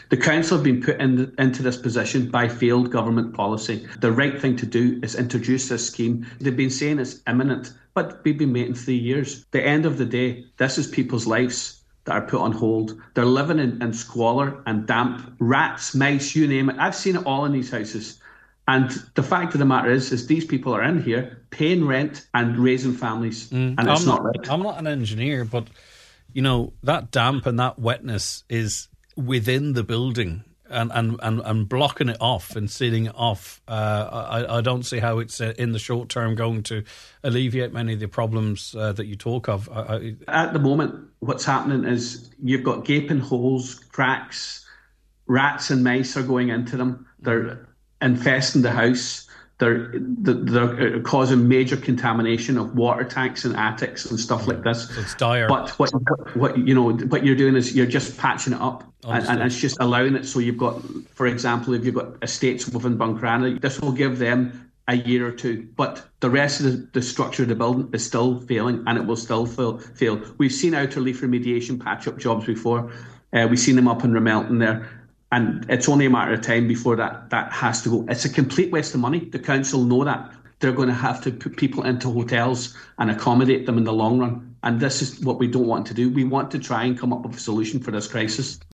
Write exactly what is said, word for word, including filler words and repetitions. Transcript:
The council have been put in, into this position by failed government policy. The right thing to do is introduce this scheme. They've been saying it's imminent, but we've been waiting three years. At the end of the day, this is people's lives that are put on hold. They're living in, in squalor and damp, rats, mice, you name it. I've seen it all in these houses. And the fact of the matter is, is these people are in here paying rent and raising families, mm, and it's I'm not, not right. I'm not an engineer, but, you know, that damp and that wetness is within the building and, and, and, and blocking it off and sealing it off. Uh, I, I don't see how it's uh, in the short term going to alleviate many of the problems uh, that you talk of. I, I, At the moment, what's happening is you've got gaping holes, cracks, rats and mice are going into them. They're infesting the house. They're, they're causing major contamination of water tanks and attics and stuff like this. So it's dire. But what, what you know, what you're doing is you're just patching it up, and, and it's just allowing it. So you've got, for example, if you've got estates within Buncrana, this will give them a year or two. But the rest of the, the structure of the building is still failing, and it will still fail. fail. We've seen outer leaf remediation patch-up jobs before. Uh, we've seen them up in Ramelton there. And it's only a matter of time before that, that has to go. It's a complete waste of money. The council know that. They're going to have to put people into hotels and accommodate them in the long run. And this is what we don't want to do. We want to try and come up with a solution for this crisis.